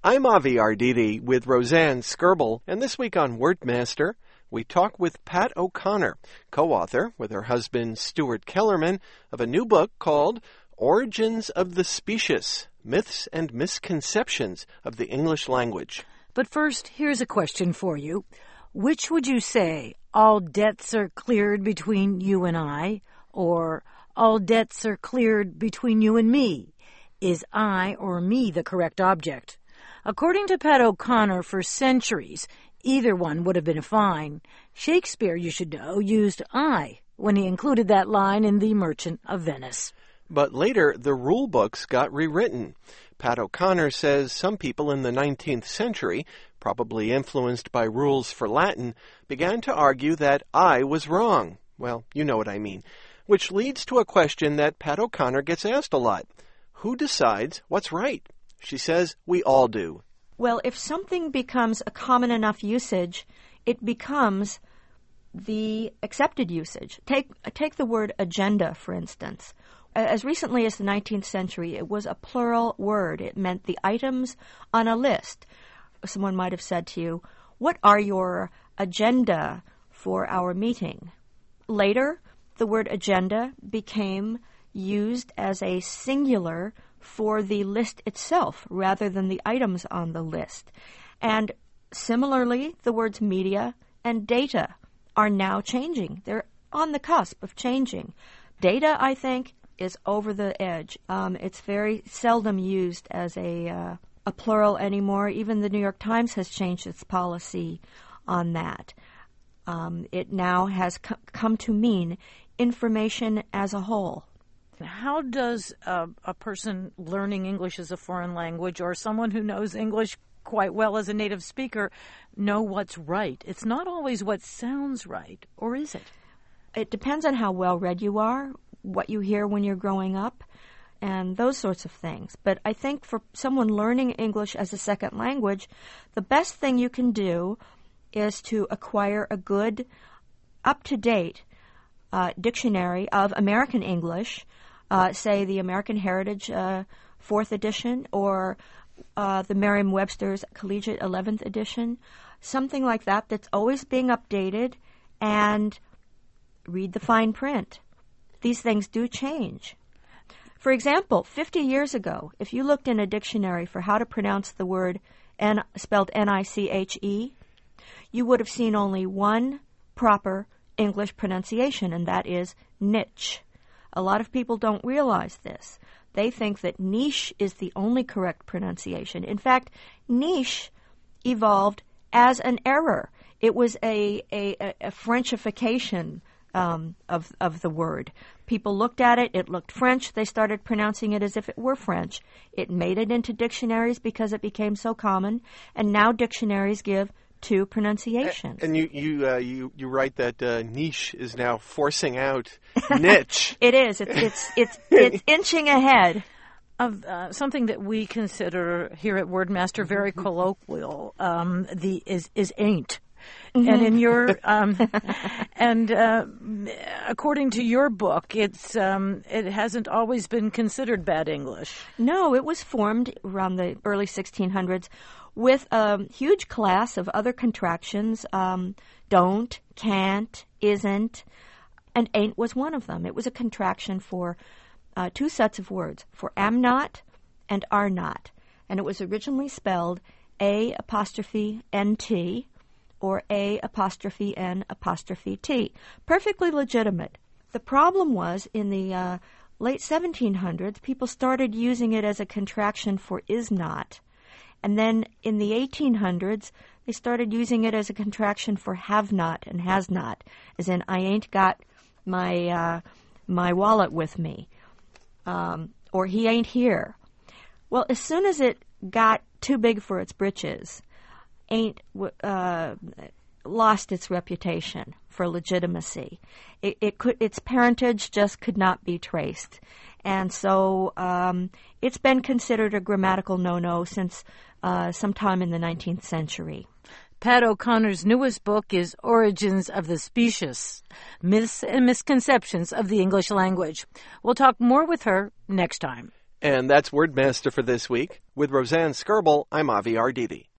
I'm Avi Arditi with Roseanne Skirble, and this week on Wordmaster, we talk with Pat O'Connor, co-author with her husband Stuart Kellerman of a new book called Origins of the Specious, Myths and Misconceptions of the English Language. But first, here's a question for you. Which would you say, all debts are cleared between you and I, or all debts are cleared between you and me? Is I or me the correct object? According to Pat O'Connor, for centuries, either one would have been fine. Shakespeare, you should know, used I when he included that line in The Merchant of Venice. But later, the rule books got rewritten. Pat O'Connor says some people in the 19th century, probably influenced by rules for Latin, began to argue that I was wrong. Well, you know what I mean. Which leads to a question that Pat O'Connor gets asked a lot. Who decides what's right? She says we all do. Well, if something becomes a common enough usage, it becomes the accepted usage. Take the word agenda, for instance. As recently as the 19th century, it was a plural word. It meant the items on a list. Someone might have said to you, "What are your agenda for our meeting?" Later, the word agenda became used as a singular for the list itself rather than the items on the list. And similarly, the words media and data are now changing. They're on the cusp of changing. Data, I think, is over the edge. It's very seldom used as a plural anymore. Even the New York Times has changed its policy on that. It now has come to mean information as a whole. How does a person learning English as a foreign language or someone who knows English quite well as a native speaker know what's right? It's not always what sounds right, or is it? It depends on how well read you are, what you hear when you're growing up, and those sorts of things. But I think for someone learning English as a second language, the best thing you can do is to acquire a good, up-to-date dictionary of American English, say the American Heritage 4th edition or the Merriam-Webster's Collegiate 11th edition, something like that that's always being updated, and read the fine print. These things do change. For example, 50 years ago, if you looked in a dictionary for how to pronounce the word spelled N-I-C-H-E, you would have seen only one proper English pronunciation, and that is niche. A lot of people don't realize this. They think that niche is the only correct pronunciation. In fact, niche evolved as an error. It was a Frenchification of the word. People looked at it, it looked French, they started pronouncing it as if it were French. It made it into dictionaries because it became so common, and now dictionaries give two pronunciations. And you write that niche is now forcing out niche. It is. It's inching ahead. Of something that we consider here at Wordmaster very colloquial, is ain't. Mm-hmm. And in your according to your book, it hasn't always been considered bad English. No, it was formed around the early 1600s with a huge class of other contractions. Don't, can't, isn't, and ain't was one of them. It was a contraction for two sets of words, for am not and are not. And it was originally spelled A''NT or A''N''T. Perfectly legitimate. The problem was in the late 1700s, people started using it as a contraction for is not. And then in the 1800s, they started using it as a contraction for have not and has not, as in I ain't got my wallet with me, or he ain't here. Well, as soon as it got too big for its britches, ain't lost its reputation for legitimacy. Its parentage just could not be traced. And so it's been considered a grammatical no-no since sometime in the 19th century. Pat O'Connor's newest book is Origins of the Specious, Myths and Misconceptions of the English Language. We'll talk more with her next time. And that's Wordmaster for this week. With Roseanne Skirble, I'm Avi Arditi.